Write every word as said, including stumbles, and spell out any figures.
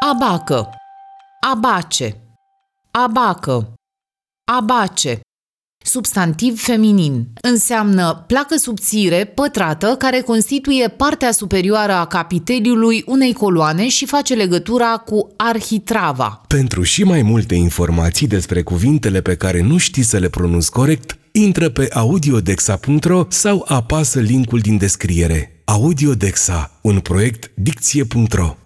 Abacă, abace, abacă, abace. Substantiv feminin. Înseamnă placă subțire, pătrată, care constituie partea superioară a capiteliului unei coloane și face legătura cu arhitrava. Pentru și mai multe informații despre cuvintele pe care nu știi să le pronunți corect, intră pe audiodexa punct ro sau apasă linkul din descriere. Audiodexa, un proiect dicție punct ro.